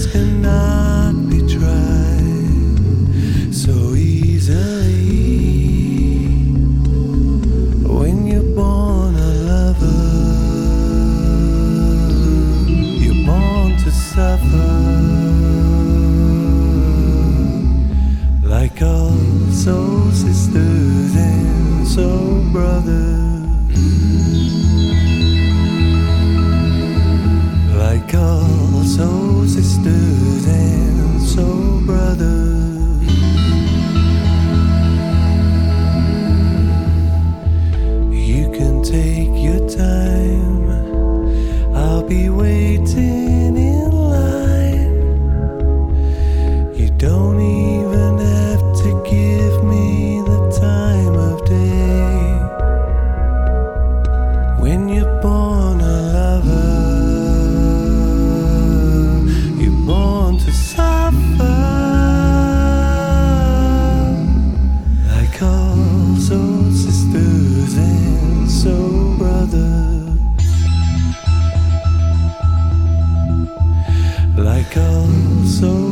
cannot be tried so easily. When you're born a lover, you're born to suffer. Like all soul sisters and soul brothers, like all soul sisters and soul brothers. You can take your time, I'll be waiting in line. You don't even have to give me the time of day. When you're born a lover, you're born to suffer. Like all soul sisters and soul brothers, like all soul